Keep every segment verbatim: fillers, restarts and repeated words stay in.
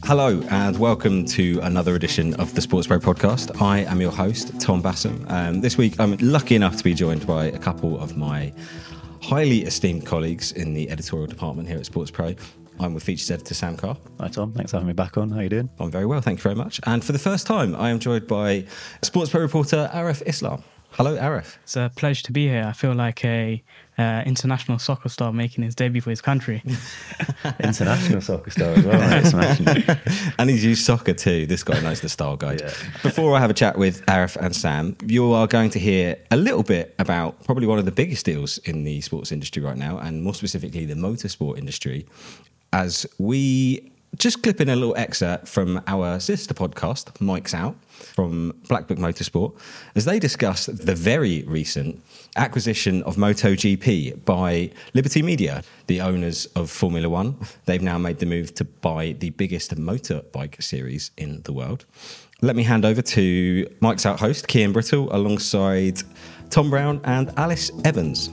Hello and welcome to another edition of the Sports Pro podcast. I am your host, Tom Bassam. Um, this week I'm lucky enough to be joined by a couple of my highly esteemed colleagues in the editorial department here at Sports Pro. I'm with features editor Sam Carr. Hi Tom, thanks for having me back on. How are you doing? I'm very well, thank you very much. And for the first time, I am joined by Sports Pro reporter Arif Islam. Hello, Arif. It's a pleasure to be here. I feel like a uh, international soccer star making his debut for his country. International soccer star as well. Right? Smashing. And he's used soccer too. This guy knows the style guide. Yeah. Before I have a chat with Arif and Sam, you are going to hear a little bit about probably one of the biggest deals in the sports industry right now, and more specifically the motorsport industry, as we just clip in a little excerpt from our sister podcast, Mike's Out, from Black Book Motorsport, as they discuss the very recent acquisition of MotoGP by Liberty Media, the owners of Formula One. They've now made the move to buy the biggest motorbike series in the world. Let me hand over to Mike's Out host, Cian Brittle, alongside Tom Brown and Alice Evans.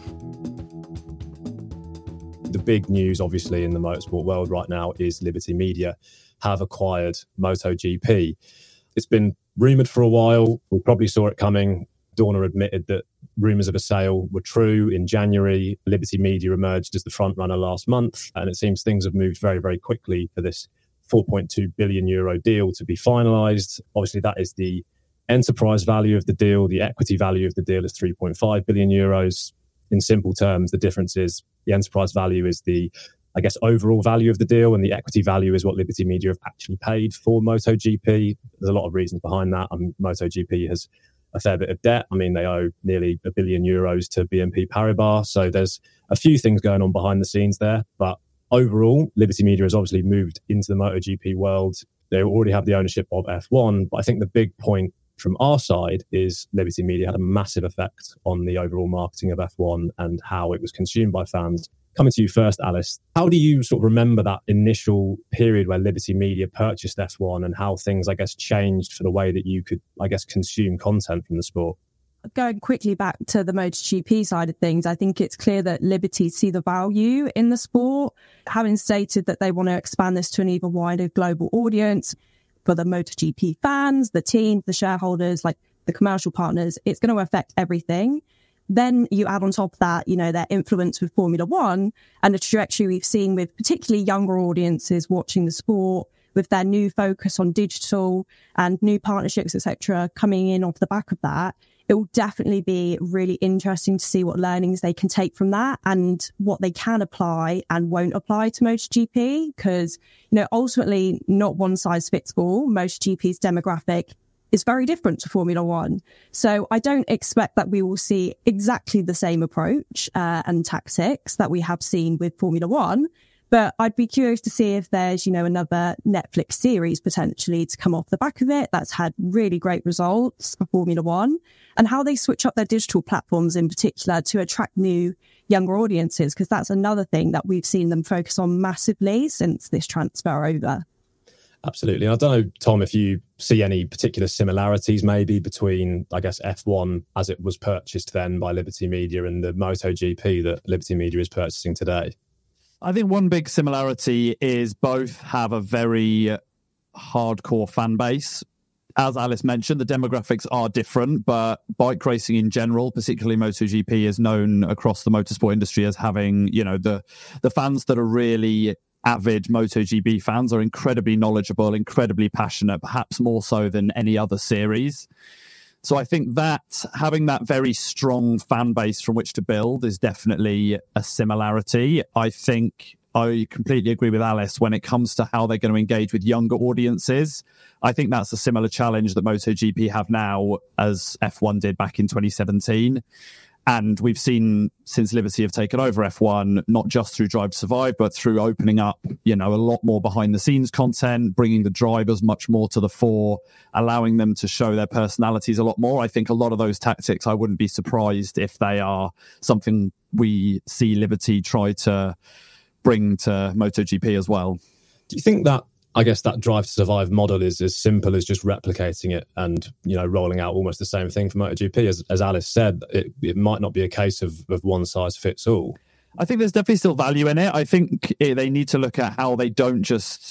The big news, obviously, in the motorsport world right now is Liberty Media have acquired MotoGP. It's been rumoured for a while. We probably saw it coming. Dorna admitted that rumours of a sale were true in January. Liberty Media emerged as the front runner last month, and it seems things have moved very, very quickly for this four point two billion euro deal to be finalised. Obviously, that is the enterprise value of the deal. The equity value of the deal is three point five billion euros. In simple terms, the difference is the enterprise value is the, I guess, overall value of the deal, and the equity value is what Liberty Media have actually paid for MotoGP. There's a lot of reasons behind that. I mean, MotoGP has a fair bit of debt. I mean, they owe nearly a billion euros to B N P Paribas. So there's a few things going on behind the scenes there. But overall, Liberty Media has obviously moved into the MotoGP world. They already have the ownership of F one. But I think the big point from our side is Liberty Media had a massive effect on the overall marketing of F one and how it was consumed by fans. Coming to you first, Alice, how do you sort of remember that initial period where Liberty Media purchased F one and how things, I guess, changed for the way that you could, I guess, consume content from the sport? Going quickly back to the MotoGP side of things, I think it's clear that Liberty see the value in the sport, having stated that they want to expand this to an even wider global audience. For the MotoGP fans, the team, the shareholders, like the commercial partners, it's going to affect everything. Then you add on top of that, you know, their influence with Formula One and the trajectory we've seen with particularly younger audiences watching the sport, with their new focus on digital and new partnerships, et cetera, coming in off the back of that. It will definitely be really interesting to see what learnings they can take from that and what they can apply and won't apply to MotoGP, because, you know, ultimately not one size fits all. MotoGP's demographic is very different to Formula One. So I don't expect that we will see exactly the same approach uh, and tactics that we have seen with Formula One. But I'd be curious to see if there's, you know, another Netflix series potentially to come off the back of it that's had really great results for Formula One, and how they switch up their digital platforms in particular to attract new younger audiences, because that's another thing that we've seen them focus on massively since this transfer over. Absolutely. I don't know, Tom, if you see any particular similarities maybe between, I guess, F one as it was purchased then by Liberty Media and the MotoGP that Liberty Media is purchasing today. I think one big similarity is both have a very hardcore fan base. As Alice mentioned, the demographics are different, but bike racing in general, particularly MotoGP, is known across the motorsport industry as having, you know, the the fans that are really avid MotoGP fans are incredibly knowledgeable, incredibly passionate, perhaps more so than any other series. So I think that having that very strong fan base from which to build is definitely a similarity. I think I completely agree with Alice when it comes to how they're going to engage with younger audiences. I think that's a similar challenge that MotoGP have now as F one did back in twenty seventeen. And we've seen since Liberty have taken over F one, not just through Drive to Survive, but through opening up, you know, a lot more behind the scenes content, bringing the drivers much more to the fore, allowing them to show their personalities a lot more. I think a lot of those tactics, I wouldn't be surprised if they are something we see Liberty try to bring to MotoGP as well. Do you think that, I guess, that Drive to Survive model is as simple as just replicating it and, you know, rolling out almost the same thing for MotoGP? As, as Alice said, it, it might not be a case of, of one size fits all. I think there's definitely still value in it. I think they need to look at how they don't just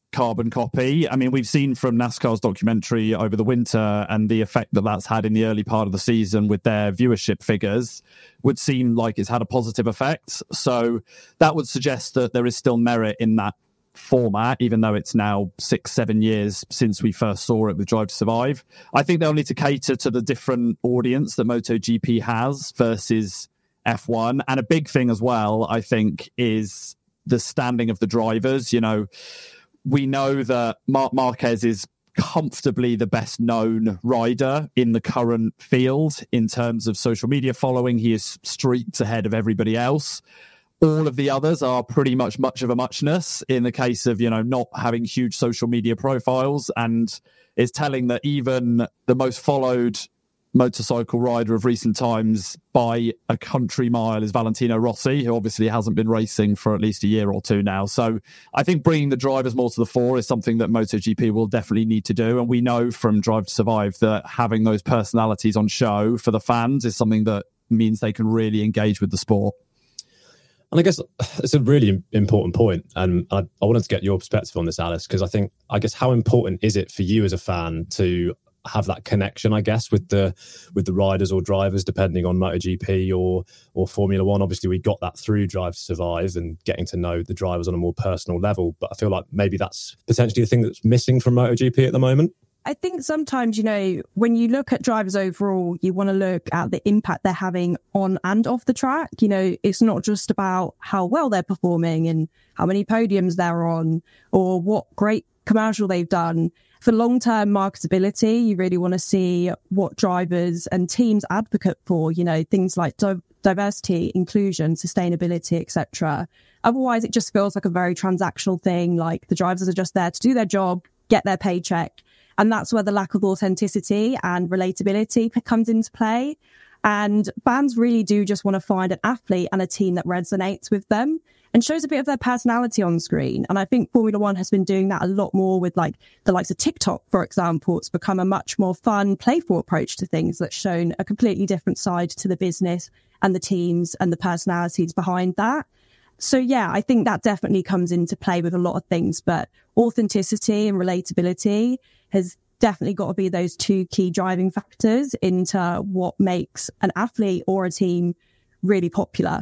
carbon copy. I mean, we've seen from NASCAR's documentary over the winter and the effect that that's had in the early part of the season with their viewership figures would seem like it's had a positive effect. So that would suggest that there is still merit in that format, even though it's now six, seven years since we first saw it with Drive to Survive. I think they'll need to cater to the different audience that MotoGP has versus F one. And a big thing as well, I think, is the standing of the drivers. You know, we know that Marc Marquez is comfortably the best known rider in the current field in terms of social media following. He is streets ahead of everybody else. All of the others are pretty much much of a muchness in the case of, you know, not having huge social media profiles. And it's telling that even the most followed motorcycle rider of recent times by a country mile is Valentino Rossi, who obviously hasn't been racing for at least a year or two now. So I think bringing the drivers more to the fore is something that MotoGP will definitely need to do. And we know from Drive to Survive that having those personalities on show for the fans is something that means they can really engage with the sport. And I guess it's a really important point. And I, I wanted to get your perspective on this, Alice, because I think, I guess, how important is it for you as a fan to have that connection, I guess, with the with the riders or drivers, depending on MotoGP or or Formula One? Obviously, we got that through Drive to Survive and getting to know the drivers on a more personal level. But I feel like maybe that's potentially the thing that's missing from MotoGP at the moment. I think sometimes, you know, when you look at drivers overall, you want to look at the impact they're having on and off the track. You know, it's not just about how well they're performing and how many podiums they're on or what great commercial they've done. For long-term marketability, you really want to see what drivers and teams advocate for, you know, things like di- diversity, inclusion, sustainability, et cetera. Otherwise, it just feels like a very transactional thing, like the drivers are just there to do their job, get their paycheck. And that's where the lack of authenticity and relatability comes into play. And fans really do just want to find an athlete and a team that resonates with them and shows a bit of their personality on screen. And I think Formula One has been doing that a lot more with like the likes of TikTok, for example. It's become a much more fun, playful approach to things that's shown a completely different side to the business and the teams and the personalities behind that. So, yeah, I think that definitely comes into play with a lot of things. But authenticity and relatability has definitely got to be those two key driving factors into what makes an athlete or a team really popular.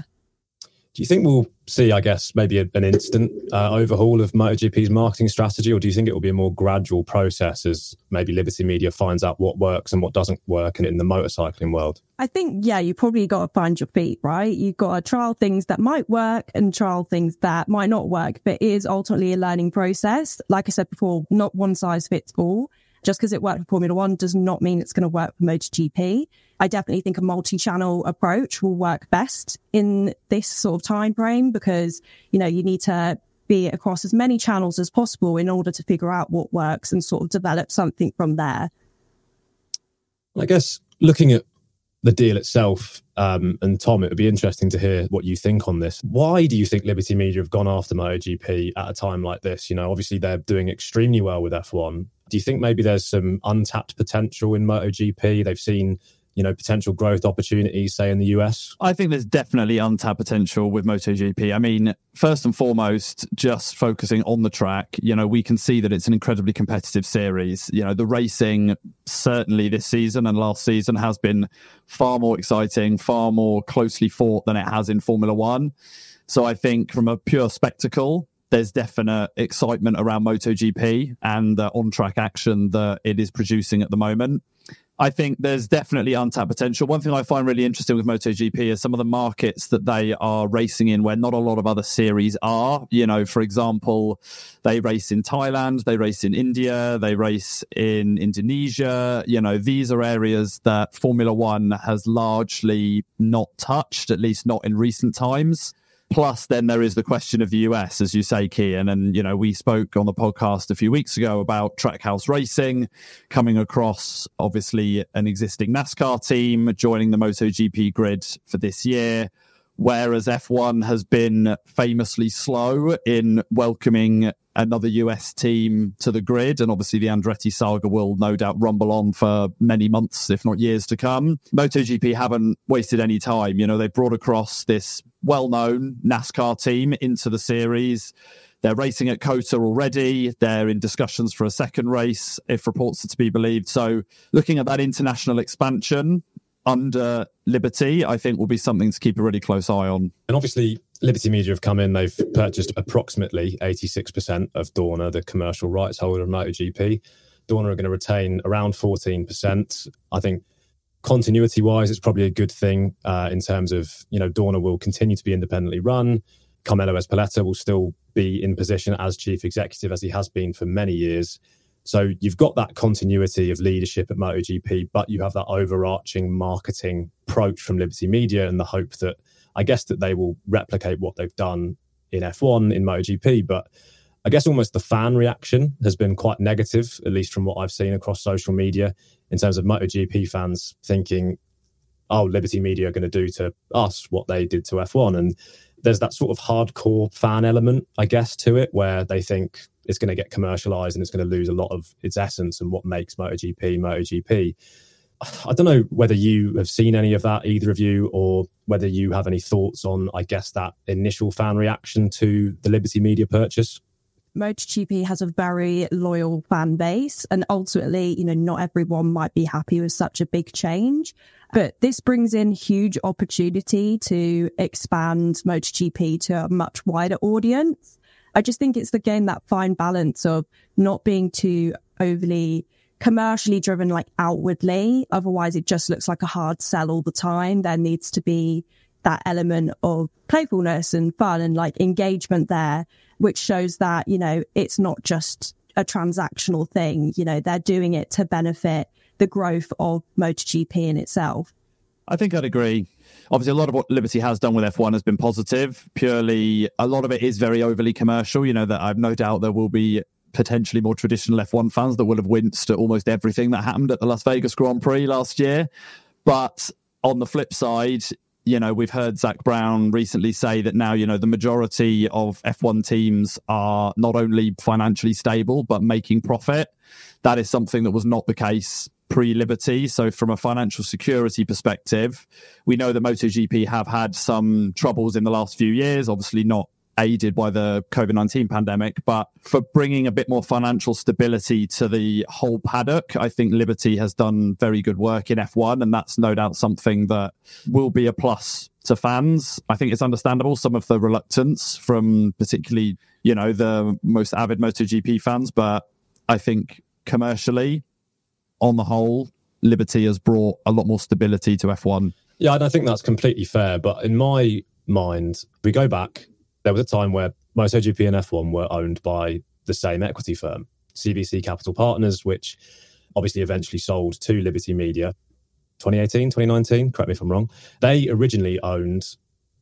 Do you think we'll see, I guess, maybe a, an instant uh, overhaul of MotoGP's marketing strategy, or do you think it will be a more gradual process as maybe Liberty Media finds out what works and what doesn't work in, in the motorcycling world? I think, yeah, you probably got to find your feet, right? You've got to trial things that might work and trial things that might not work, but it is ultimately a learning process. Like I said before, not one size fits all. Just because it worked for Formula One does not mean it's going to work for MotoGP. I definitely think a multi-channel approach will work best in this sort of time frame because, you know, you need to be across as many channels as possible in order to figure out what works and sort of develop something from there. I guess looking at the deal itself, um, and Tom, it would be interesting to hear what you think on this. Why do you think Liberty Media have gone after MotoGP at a time like this? You know, obviously they're doing extremely well with F one. Do you think maybe there's some untapped potential in MotoGP? They've seen, you know, potential growth opportunities, say, in the U S? I think there's definitely untapped potential with MotoGP. I mean, first and foremost, just focusing on the track, you know, we can see that it's an incredibly competitive series. You know, the racing, certainly this season and last season, has been far more exciting, far more closely fought than it has in Formula One. So I think from a pure spectacle, there's definite excitement around MotoGP and the on-track action that it is producing at the moment. I think there's definitely untapped potential. One thing I find really interesting with MotoGP is some of the markets that they are racing in where not a lot of other series are. You know, for example, they race in Thailand, they race in India, they race in Indonesia. You know, these are areas that Formula One has largely not touched, at least not in recent times. Plus, then there is the question of the U S, as you say, Kian. And, you know, we spoke on the podcast a few weeks ago about Trackhouse Racing coming across, obviously, an existing NASCAR team joining the MotoGP grid for this year, whereas F one has been famously slow in welcoming another U S team to the grid. And obviously the Andretti saga will no doubt rumble on for many months, if not years to come. MotoGP haven't wasted any time. You know, they brought across this well-known NASCAR team into the series. They're racing at COTA already. They're in discussions for a second race, if reports are to be believed. So looking at that international expansion under Liberty, I think will be something to keep a really close eye on. And obviously, Liberty Media have come in. They've purchased approximately eighty-six percent of Dorna, the commercial rights holder of MotoGP. Dorna are going to retain around fourteen percent. I think continuity-wise, it's probably a good thing uh, in terms of, you know, Dorna will continue to be independently run. Carmelo Ezpeleta will still be in position as chief executive, as he has been for many years. So you've got that continuity of leadership at MotoGP, but you have that overarching marketing approach from Liberty Media and the hope that, I guess, that they will replicate what they've done in F one, in MotoGP. But I guess almost the fan reaction has been quite negative, at least from what I've seen across social media, in terms of MotoGP fans thinking, oh, Liberty Media are going to do to us what they did to F one. And there's that sort of hardcore fan element, I guess, to it, where they think it's going to get commercialized and it's going to lose a lot of its essence and what makes MotoGP MotoGP. I don't know whether you have seen any of that, either of you, or whether you have any thoughts on, I guess, that initial fan reaction to the Liberty Media purchase. MotoGP has a very loyal fan base, and ultimately, you know, not everyone might be happy with such a big change. But this brings in huge opportunity to expand MotoGP to a much wider audience. I just think it's again that fine balance of not being too overly commercially driven, like outwardly. Otherwise, it just looks like a hard sell all the time. There needs to be that element of playfulness and fun and like engagement there, which shows that, you know, it's not just a transactional thing. You know, they're doing it to benefit the growth of MotoGP in itself. I think I'd agree. Obviously, a lot of what Liberty has done with F one has been positive. Purely, a lot of it is very overly commercial. You know, that I've no doubt there will be potentially more traditional F one fans that will have winced at almost everything that happened at the Las Vegas Grand Prix last year. But on the flip side, you know, we've heard Zach Brown recently say that now, you know, the majority of F one teams are not only financially stable, but making profit. That is something that was not the case pre-Liberty. So from a financial security perspective, we know that MotoGP have had some troubles in the last few years, obviously not aided by the COVID nineteen pandemic, but for bringing a bit more financial stability to the whole paddock, I think Liberty has done very good work in F one, and that's no doubt something that will be a plus to fans. I think it's understandable some of the reluctance from particularly, you know, the most avid MotoGP fans, but I think commercially, on the whole, Liberty has brought a lot more stability to F one. Yeah, and I think that's completely fair. But in my mind, we go back, there was a time where MotoGP and F one were owned by the same equity firm, C V C Capital Partners, which obviously eventually sold to Liberty Media. twenty eighteen, twenty nineteen, correct me if I'm wrong. They originally owned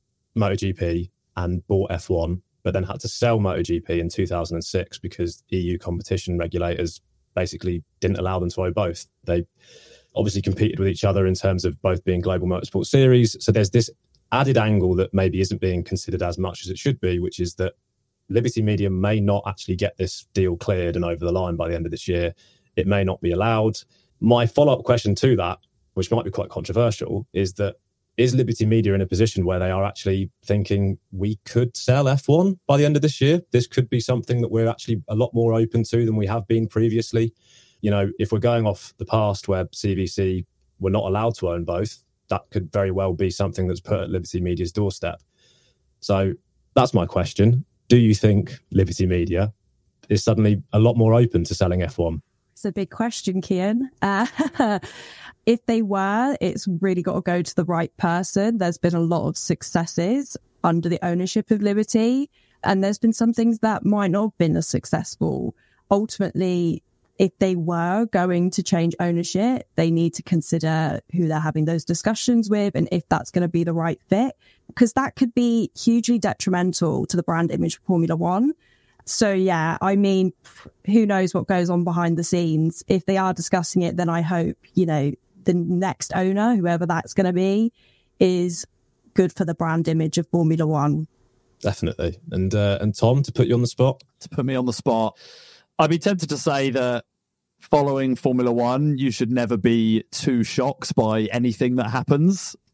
MotoGP and bought F one, but then had to sell MotoGP in two thousand six because E U competition regulators basically didn't allow them to own both. They obviously competed with each other in terms of both being global motorsport series. So there's this added angle that maybe isn't being considered as much as it should be, which is that Liberty Media may not actually get this deal cleared and over the line by the end of this year. It may not be allowed. My follow-up question to that, which might be quite controversial, is that is Liberty Media in a position where they are actually thinking we could sell F one by the end of this year? This could be something that we're actually a lot more open to than we have been previously. You know, if we're going off the past where C V C were not allowed to own both, that could very well be something that's put at Liberty Media's doorstep. So that's my question. Do you think Liberty Media is suddenly a lot more open to selling F one? It's a big question, Kian. Uh, if they were, it's really got to go to the right person. There's been a lot of successes under the ownership of Liberty, and there's been some things that might not have been as successful. Ultimately, if they were going to change ownership, they need to consider who they're having those discussions with and if that's going to be the right fit, because that could be hugely detrimental to the brand image of Formula One. So, yeah, I mean, who knows what goes on behind the scenes. If they are discussing it, then I hope, you know, the next owner, whoever that's going to be, is good for the brand image of Formula One. Definitely. And uh, and Tom, to put you on the spot? To put me on the spot, I'd be tempted to say that following Formula One, you should never be too shocked by anything that happens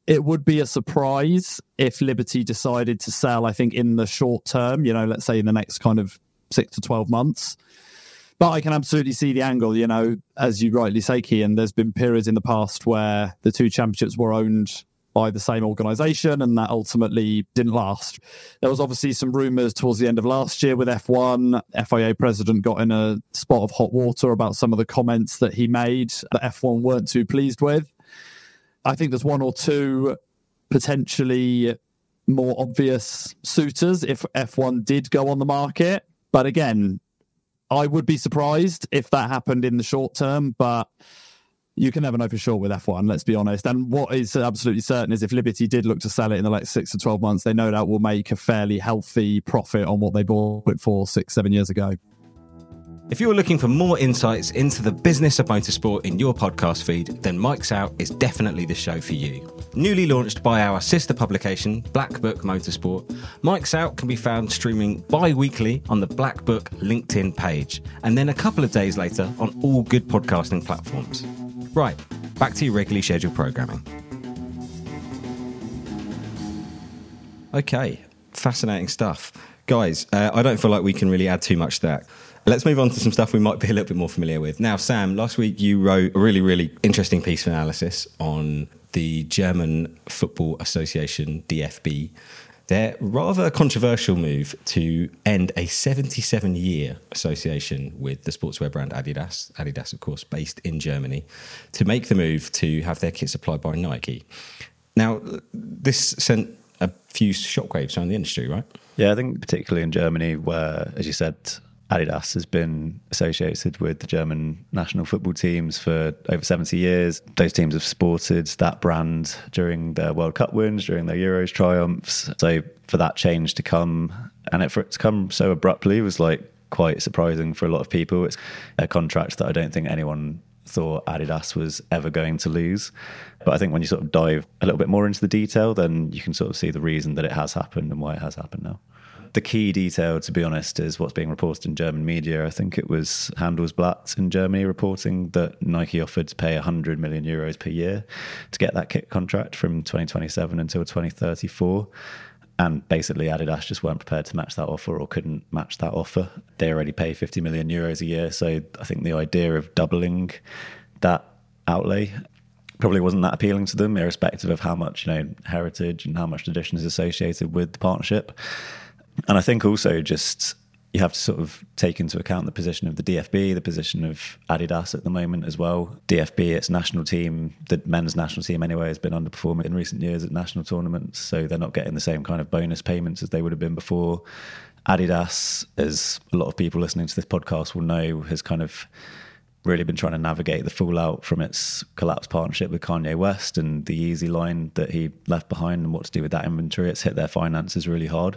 it would be a surprise if Liberty decided to sell, I think, in the short term, you know, let's say in the next kind of six to twelve months. But I can absolutely see the angle, you know, as you rightly say, Cian, there's been periods in the past where the two championships were owned by the same organisation, and that ultimately didn't last. There was obviously some rumours towards the end of last year with F one. F I A president got in a spot of hot water about some of the comments that he made that F one weren't too pleased with. I think there's one or two potentially more obvious suitors if F one did go on the market. But again, I would be surprised if that happened in the short term, but you can never know for sure with F one, let's be honest. And what is absolutely certain is if Liberty did look to sell it in the next six to twelve months, they no doubt will make a fairly healthy profit on what they bought it for six, seven years ago. If you're looking for more insights into the business of motorsport in your podcast feed, then Mike's Out is definitely the show for you. Newly launched by our sister publication, Black Book Motorsport, Mike's Out can be found streaming bi-weekly on the Black Book LinkedIn page, and then a couple of days later on all good podcasting platforms. Right, back to your regularly scheduled programming. Okay, fascinating stuff. Guys, uh, I don't feel like we can really add too much to that. Let's move on to some stuff we might be a little bit more familiar with. Now, Sam, last week you wrote a really, really interesting piece of analysis on the German Football Association, D F B, their rather controversial move to end a seventy-seven-year association with the sportswear brand Adidas, Adidas, of course, based in Germany, to make the move to have their kit supplied by Nike. Now, this sent a few shockwaves around the industry, right? Yeah, I think particularly in Germany where, as you said, Adidas has been associated with the German national football teams for over seventy years. Those teams have supported that brand during their World Cup wins, during their Euros triumphs. So for that change to come, and it, for it to come so abruptly was like quite surprising for a lot of people. It's a contract that I don't think anyone thought Adidas was ever going to lose. But I think when you sort of dive a little bit more into the detail, then you can sort of see the reason that it has happened and why it has happened now. The key detail, to be honest, is what's being reported in German media. I think it was Handelsblatt in Germany reporting that Nike offered to pay one hundred million euros per year to get that kit contract from twenty twenty-seven until twenty thirty-four. And basically Adidas just weren't prepared to match that offer or couldn't match that offer. They already pay fifty million euros a year. So I think the idea of doubling that outlay probably wasn't that appealing to them, irrespective of how much, you know, heritage and how much tradition is associated with the partnership. And I think also just you have to sort of take into account the position of the D F B, the position of Adidas at the moment as well. D F B, its national team, the men's national team anyway, has been underperforming in recent years at national tournaments. So they're not getting the same kind of bonus payments as they would have been before. Adidas, as a lot of people listening to this podcast will know, has kind of really been trying to navigate the fallout from its collapsed partnership with Kanye West and the Yeezy line that he left behind and what to do with that inventory. It's hit their finances really hard.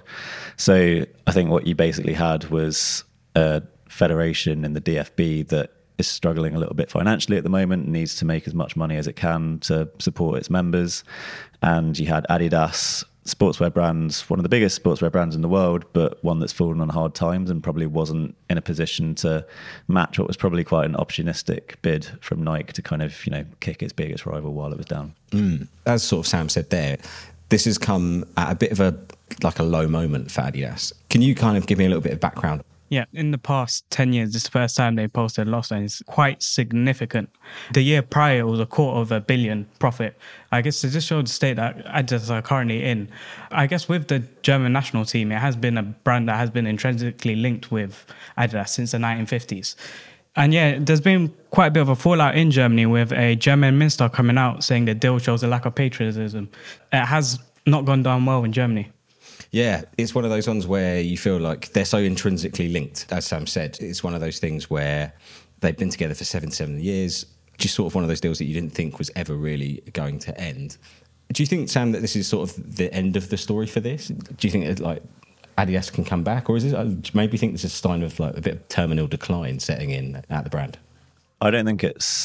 So I think what you basically had was a federation in the D F B that is struggling a little bit financially at the moment, needs to make as much money as it can to support its members. And you had Adidas, sportswear brands, one of the biggest sportswear brands in the world, but one that's fallen on hard times and probably wasn't in a position to match what was probably quite an opportunistic bid from Nike to kind of, you know, kick its biggest rival while it was down. Mm. As sort of Sam said there, this has come at a bit of a, like a low moment for Adidas. Can you kind of give me a little bit of background? Yeah, in the past ten years, this is the first time they posted a loss, and it's quite significant. The year prior, it was a quarter of a billion profit. I guess it just showed the state that Adidas are currently in. I guess with the German national team, it has been a brand that has been intrinsically linked with Adidas since the nineteen fifties. And yeah, there's been quite a bit of a fallout in Germany with a German minister coming out saying the deal shows a lack of patriotism. It has not gone down well in Germany. Yeah, it's one of those ones where you feel like they're so intrinsically linked. As Sam said, it's one of those things where they've been together for seven, seven years. Just sort of one of those deals that you didn't think was ever really going to end. Do you think, Sam, that this is sort of the end of the story for this? Do you think that, like, Adidas can come back, or is it maybe think this is a sign of like a bit of terminal decline setting in at the brand? I don't think it's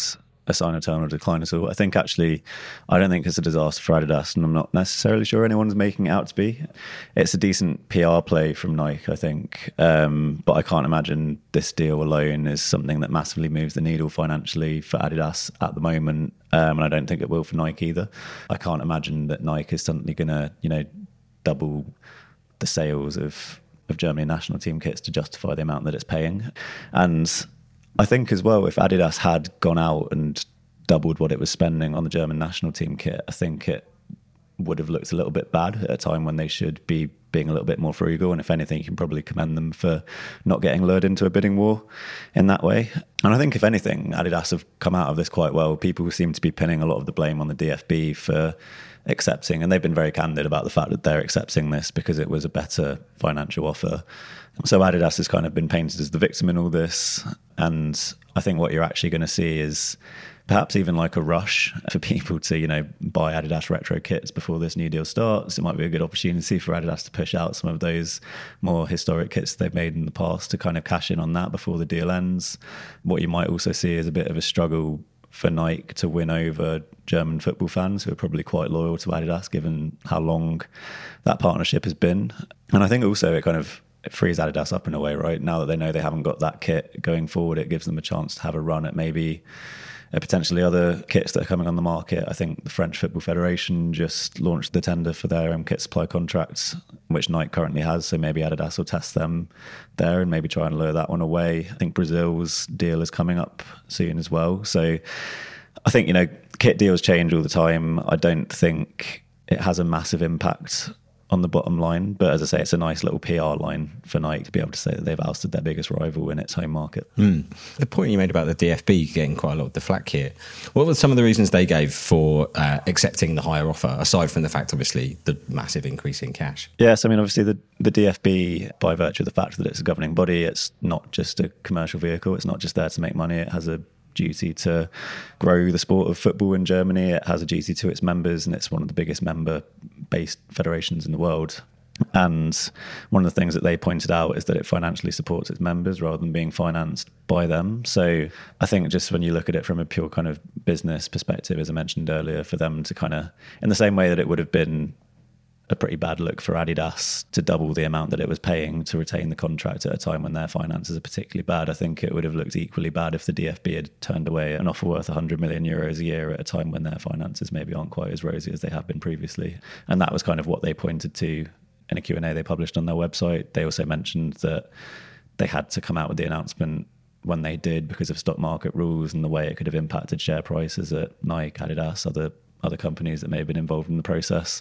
a sign of terminal decline at all. I think actually, I don't think it's a disaster for Adidas, and I'm not necessarily sure anyone's making it out to be. It's a decent P R play from Nike, I think, um, but I can't imagine this deal alone is something that massively moves the needle financially for Adidas at the moment, um, and I don't think it will for Nike either. I can't imagine that Nike is suddenly going to, you know, double the sales of of Germany national team kits to justify the amount that it's paying. And I think as well, if Adidas had gone out and doubled what it was spending on the German national team kit, I think it would have looked a little bit bad at a time when they should be being a little bit more frugal. And if anything, you can probably commend them for not getting lured into a bidding war in that way. And I think if anything, Adidas have come out of this quite well. People seem to be pinning a lot of the blame on the D F B for accepting, and they've been very candid about the fact that they're accepting this because it was a better financial offer. So Adidas has kind of been painted as the victim in all this. And I think what you're actually going to see is perhaps even like a rush for people to, you know, buy Adidas retro kits before this new deal starts. It might be a good opportunity for Adidas to push out some of those more historic kits they've made in the past to kind of cash in on that before the deal ends. What you might also see is a bit of a struggle for Nike to win over German football fans who are probably quite loyal to Adidas given how long that partnership has been. And I think also it kind of it frees Adidas up in a way, right? Now that they know they haven't got that kit going forward, it gives them a chance to have a run at maybe uh, potentially other kits that are coming on the market. I think the French Football Federation just launched the tender for their um, kit supply contracts, which Nike currently has. So maybe Adidas will test them there and maybe try and lure that one away. I think Brazil's deal is coming up soon as well. So I think, you know, kit deals change all the time. I don't think it has a massive impact on the bottom line, but as I say, it's a nice little P R line for Nike to be able to say that they've ousted their biggest rival in its home market. Mm. The point you made about the D F B getting quite a lot of the flack here, what were some of the reasons they gave for uh, accepting the higher offer, aside from the fact, obviously, the massive increase in cash? Yes, I mean, obviously, the, the D F B, by virtue of the fact that it's a governing body, it's not just a commercial vehicle, it's not just there to make money, it has a duty to grow the sport of football in Germany. It has a duty to its members, and it's one of the biggest member-based federations in the world. And one of the things that they pointed out is that it financially supports its members rather than being financed by them. So I think just when you look at it from a pure kind of business perspective, as I mentioned earlier, for them to kind of, in the same way that it would have been a pretty bad look for Adidas to double the amount that it was paying to retain the contract at a time when their finances are particularly bad. I think it would have looked equally bad if the D F B had turned away an offer worth one hundred million euros a year at a time when their finances maybe aren't quite as rosy as they have been previously. And that was kind of what they pointed to in a Q and A they published on their website. They also mentioned that they had to come out with the announcement when they did because of stock market rules and the way it could have impacted share prices at Nike, Adidas, other other companies that may have been involved in the process.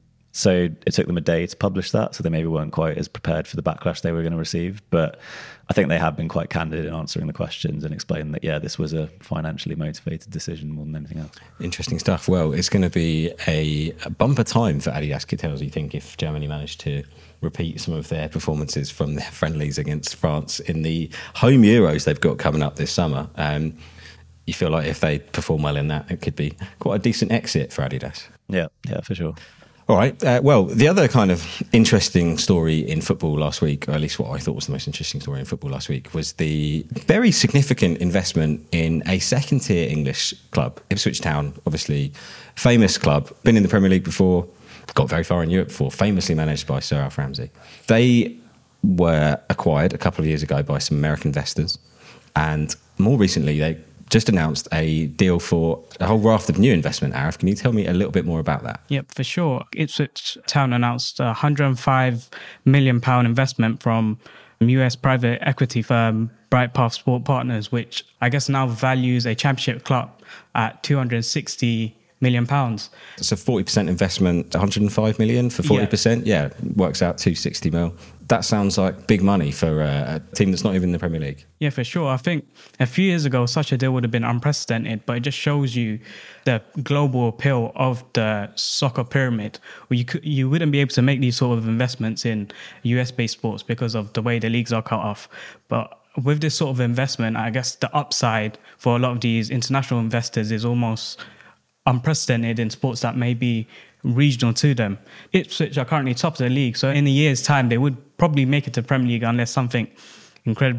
So it took them a day to publish that, so they maybe weren't quite as prepared for the backlash they were going to receive. But I think they have been quite candid in answering the questions and explained that, yeah, this was a financially motivated decision more than anything else. Interesting stuff. Well, it's going to be a, a bumper time for Adidas Kittel, you think, if Germany managed to repeat some of their performances from their friendlies against France in the home Euros they've got coming up this summer. Um, you feel like if they perform well in that, it could be quite a decent exit for Adidas. Yeah, yeah, for sure. All right. Uh, well, the other kind of interesting story in football last week, or at least what I thought was the most interesting story in football last week, was the very significant investment in a second-tier English club, Ipswich Town, obviously famous club, been in the Premier League before, got very far in Europe before, famously managed by Sir Alf Ramsey. They were acquired a couple of years ago by some American investors, and more recently they just announced a deal for a whole raft of new investment. Arif, can you tell me a little bit more about that? Yep, for sure. Ipswich Town announced a one hundred five million pounds investment from U S private equity firm Brightpath Sport Partners, which I guess now values a championship club at two hundred sixty million pounds. It's a forty percent investment, one hundred five million for forty percent. Yeah, yeah, works out two hundred sixty mil. That sounds like big money for a team that's not even in the Premier League. Yeah, for sure. I think a few years ago, such a deal would have been unprecedented, but it just shows you the global appeal of the soccer pyramid. Where you could, you wouldn't be able to make these sort of investments in U S-based sports because of the way the leagues are cut off. But with this sort of investment, I guess the upside for a lot of these international investors is almost unprecedented in sports that may be regional to them. Ipswich are currently top of the league, so in a year's time they would probably make it to Premier League unless something incredibly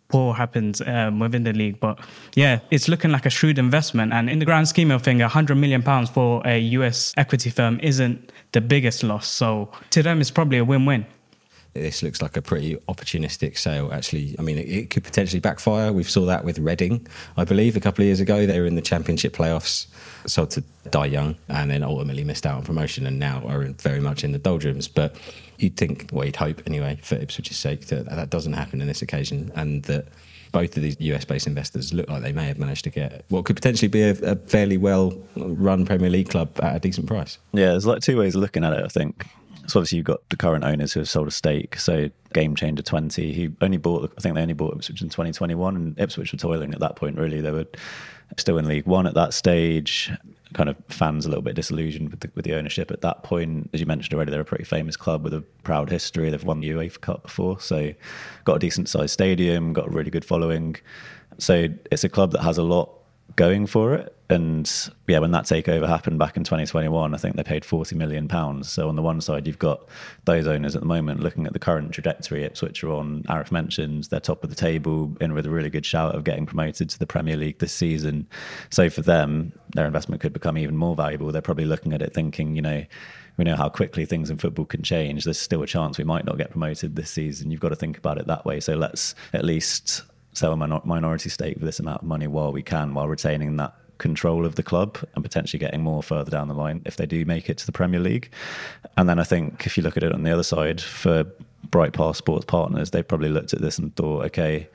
poor happens um, within the league. But yeah, it's looking like a shrewd investment. And in the grand scheme of things, one hundred million pounds for a U S equity firm isn't the biggest loss. So to them, it's probably a win-win. This looks like a pretty opportunistic sale, actually. I mean, it, it could potentially backfire. We saw that with Reading, I believe, a couple of years ago. They were in the Championship playoffs, sold to Die Young, and then ultimately missed out on promotion and now are in, very much in the doldrums. But you'd think, well, you'd hope anyway, for Ipswich's sake, that that doesn't happen in this occasion, and that both of these U S-based investors look like they may have managed to get what could potentially be a, a fairly well-run Premier League club at a decent price. Yeah, there's like two ways of looking at it, I think. So obviously you've got the current owners who have sold a stake. So Game Changer twenty, who only bought, I think they only bought Ipswich in twenty twenty-one, and Ipswich were toiling at that point, really. They were still in League One at that stage. Kind of fans a little bit disillusioned with the, with the ownership at that point. As you mentioned already, they're a pretty famous club with a proud history. They've won the UEFA Cup before, so got a decent sized stadium, got a really good following. So it's a club that has a lot going for it. And yeah, when that takeover happened back in twenty twenty-one, I think they paid forty million pounds. So on the one side, you've got those owners at the moment looking at the current trajectory Ipswich are on. Arif mentioned they're top of the table in with a really good shout of getting promoted to the Premier League this season. So for them, their investment could become even more valuable. They're probably looking at it thinking, you know, we know how quickly things in football can change. There's still a chance we might not get promoted this season. You've got to think about it that way. So let's at least sell a minor- minority stake for this amount of money while we can, while retaining that control of the club and potentially getting more further down the line if they do make it to the Premier League. And then I think if you look at it on the other side, for Bright Path Sports Partners, they probably looked at this and thought, okay,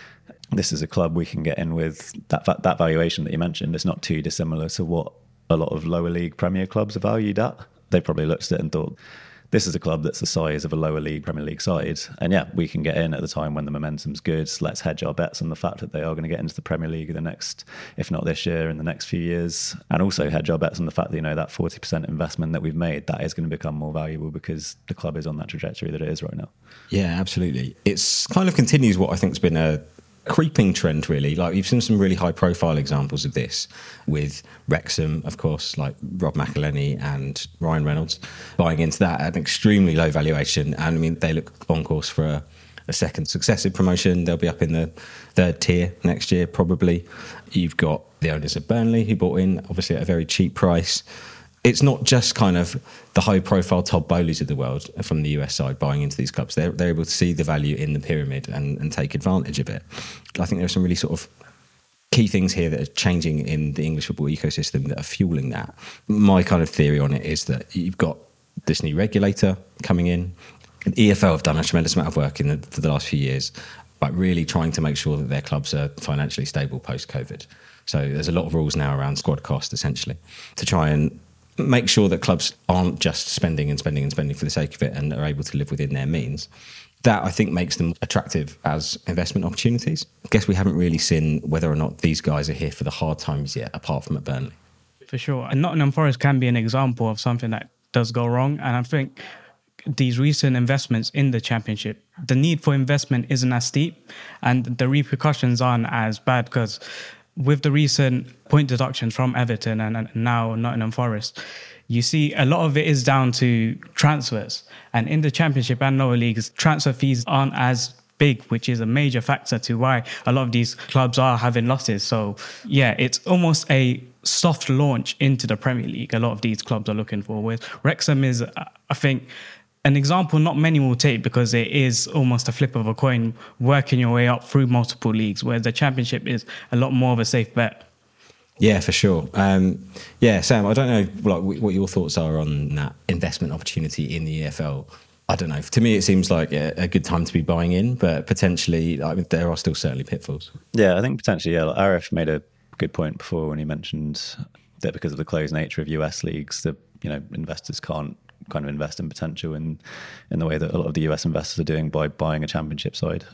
this is a club we can get in with that that valuation that you mentioned. It's not too dissimilar to what a lot of lower league Premier clubs are valued at. They probably looked at it and thought, this is a club that's the size of a lower league Premier League side. And yeah, we can get in at the time when the momentum's good. So let's hedge our bets on the fact that they are going to get into the Premier League in the next, if not this year, in the next few years. And also hedge our bets on the fact that, you know, that forty percent investment that we've made, that is going to become more valuable because the club is on that trajectory that it is right now. Yeah, absolutely. It's kind of continues what I think has been a creeping trend, really. Like, you've seen some really high profile examples of this with Wrexham, of course, like Rob McElhenney and Ryan Reynolds buying into that at an extremely low valuation. And I mean, they look on course for a, a second successive promotion. They'll be up in the third tier next year, probably. You've got the owners of Burnley who bought in, obviously at a very cheap price. It's not just kind of the high-profile Todd Bowleys of the world from the U S side buying into these clubs. They're, they're able to see the value in the pyramid and, and take advantage of it. I think there are some really sort of key things here that are changing in the English football ecosystem that are fueling that. My kind of theory on it is that you've got this new regulator coming in. The E F L have done a tremendous amount of work in the, for the last few years, but really trying to make sure that their clubs are financially stable post-COVID. So there's a lot of rules now around squad cost, essentially, to try and make sure that clubs aren't just spending and spending and spending for the sake of it and are able to live within their means. That, I think, makes them attractive as investment opportunities. I guess we haven't really seen whether or not these guys are here for the hard times yet, apart from at Burnley. For sure. And Nottingham Forest can be an example of something that does go wrong. And I think these recent investments in the Championship, the need for investment isn't as steep and the repercussions aren't as bad, because with the recent point deductions from Everton and, and now Nottingham Forest, you see a lot of it is down to transfers. And in the Championship and lower leagues, transfer fees aren't as big, which is a major factor to why a lot of these clubs are having losses. So yeah, it's almost a soft launch into the Premier League a lot of these clubs are looking for. With Wrexham is, I think, an example not many will take, because it is almost a flip of a coin working your way up through multiple leagues, whereas the Championship is a lot more of a safe bet. Yeah, for sure. Um, yeah, Sam, I don't know like what your thoughts are on that investment opportunity in the E F L. I don't know. To me, it seems like a, a good time to be buying in, but potentially I mean, there are still certainly pitfalls. Yeah, I think potentially, yeah. Like Arif made a good point before when he mentioned that because of the closed nature of U S leagues, the you know investors can't kind of invest in potential in in the way that a lot of the U S investors are doing by buying a Championship side.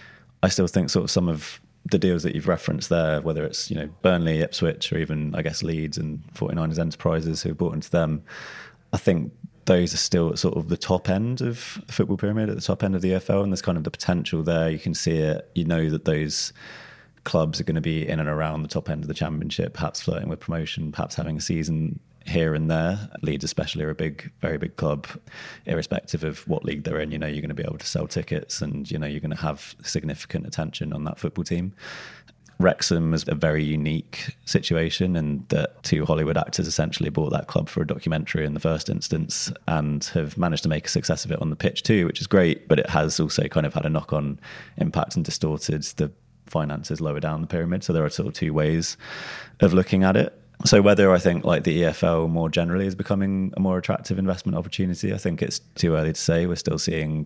I still think sort of some of the deals that you've referenced there, whether it's you know Burnley, Ipswich, or even I guess Leeds and forty-niners Enterprises who bought into them, I think those are still at sort of the top end of the football pyramid, at the top end of the E F L, and there's kind of the potential there. You can see it. You know that those clubs are going to be in and around the top end of the Championship, perhaps flirting with promotion, perhaps having a season here and there. Leeds especially are a big, very big club, irrespective of what league they're in. You know, you're going to be able to sell tickets, and you know you're going to have significant attention on that football team. Wrexham is a very unique situation, and that two Hollywood actors essentially bought that club for a documentary in the first instance and have managed to make a success of it on the pitch too, which is great, but it has also kind of had a knock-on impact and distorted the finances lower down the pyramid. So there are sort of two ways of looking at it. So whether I think like the E F L more generally is becoming a more attractive investment opportunity, I think it's too early to say. We're still seeing,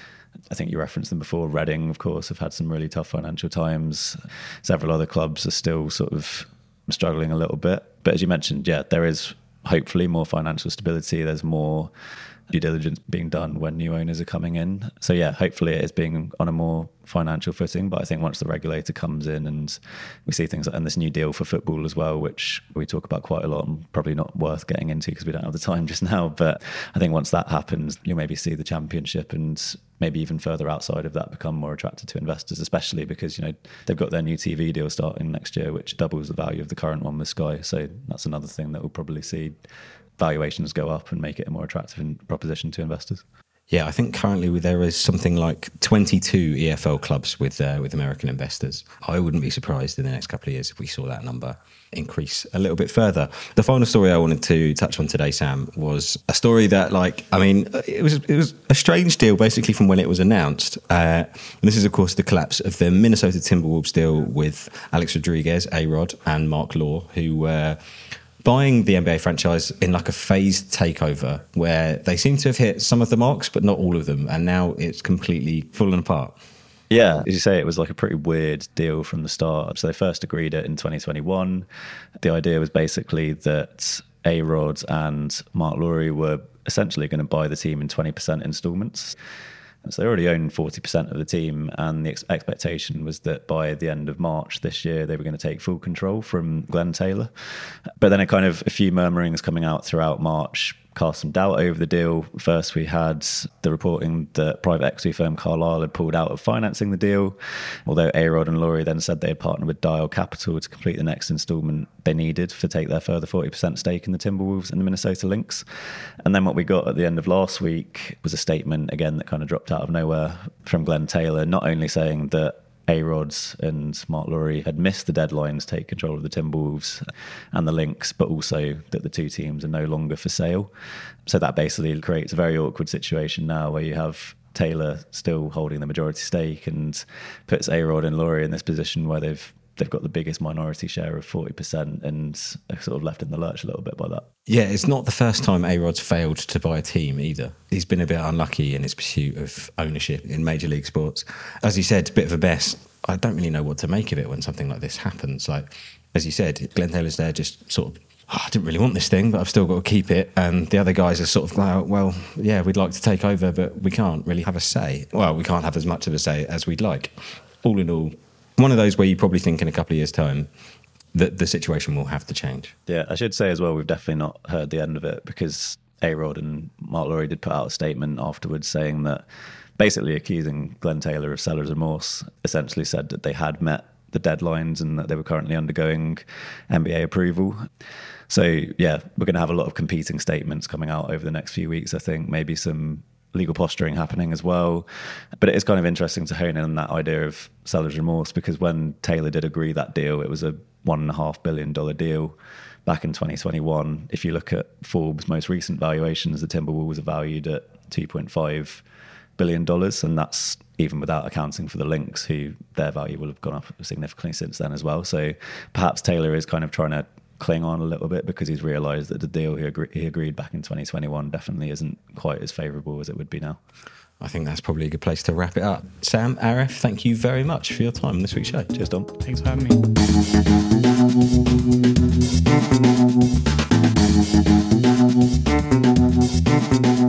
I think you referenced them before, Reading, of course, have had some really tough financial times. Several other clubs are still sort of struggling a little bit. But as you mentioned, yeah, there is hopefully more financial stability. There's more due diligence being done when new owners are coming in. So yeah, hopefully it is being on a more financial footing. But I think once the regulator comes in and we see things like, and this new deal for football as well, which we talk about quite a lot and probably not worth getting into because we don't have the time just now. But I think once that happens, you'll maybe see the Championship and maybe even further outside of that become more attractive to investors, especially because, you know, they've got their new T V deal starting next year, which doubles the value of the current one with Sky. So that's another thing that we'll probably see valuations go up and make it a more attractive proposition to investors. Yeah, I think currently there is something like twenty-two E F L clubs with uh, with American investors. I wouldn't be surprised in the next couple of years if we saw that number increase a little bit further. The final story I wanted to touch on today, Sam, was a story that, like, I mean, it was it was a strange deal basically from when it was announced. Uh, and this is, of course, the collapse of the Minnesota Timberwolves deal with Alex Rodriguez, A-Rod, and Mark Law, who were buying the N B A franchise in like a phased takeover where they seem to have hit some of the marks, but not all of them. And now it's completely fallen apart. Yeah, as you say, it was like a pretty weird deal from the start. So they first agreed it in twenty twenty-one. The idea was basically that A-Rod and Mark Lowry were essentially going to buy the team in twenty percent installments. So they already own forty percent of the team, and the ex- expectation was that by the end of March this year, they were going to take full control from Glenn Taylor. But then a kind of a few murmurings coming out throughout March cast some doubt over the deal. First, we had the reporting that private equity firm Carlyle had pulled out of financing the deal, although A-Rod and Lowry then said they had partnered with Dial Capital to complete the next instalment they needed to take their further forty percent stake in the Timberwolves and the Minnesota Lynx. And then what we got at the end of last week was a statement, again, that kind of dropped out of nowhere from Glenn Taylor, not only saying that A-Rod and Mark Lowry had missed the deadline to take control of the Timberwolves and the Lynx, but also that the two teams are no longer for sale. So that basically creates a very awkward situation now where you have Taylor still holding the majority stake and puts A-Rod and Lowry in this position where they've they've got the biggest minority share of forty percent and are sort of left in the lurch a little bit by that. Yeah, it's not the first time A-Rod's failed to buy a team either. He's been a bit unlucky in his pursuit of ownership in Major League sports. As you said, a bit of a mess. I don't really know what to make of it when something like this happens. Like, as you said, Glenn Taylor's there just sort of, oh, I didn't really want this thing, but I've still got to keep it. And the other guys are sort of like, well, yeah, we'd like to take over, but we can't really have a say. Well, we can't have as much of a say as we'd like. All in all, one of those where you probably think in a couple of years' time that the situation will have to change. Yeah, I should say as well, we've definitely not heard the end of it because A-Rod and Mark Lowry did put out a statement afterwards saying that basically accusing Glenn Taylor of seller's remorse, essentially said that they had met the deadlines and that they were currently undergoing N B A approval. So, yeah, we're going to have a lot of competing statements coming out over the next few weeks, I think. Maybe some legal posturing happening as well. But it is kind of interesting to hone in on that idea of seller's remorse because when Taylor did agree that deal, it was a one and a half billion dollar deal back in twenty twenty-one. If you look at Forbes' most recent valuations, the Timberwolves are valued at two point five billion dollars, and that's even without accounting for the Lynx, who their value will have gone up significantly since then as well. So perhaps Taylor is kind of trying to cling on a little bit because he's realised that the deal he, agree- he agreed back in twenty twenty-one definitely isn't quite as favourable as it would be now. I think that's probably a good place to wrap it up. Sam, Arif, thank you very much for your time on this week's show. Cheers, Dom. Thanks for having me.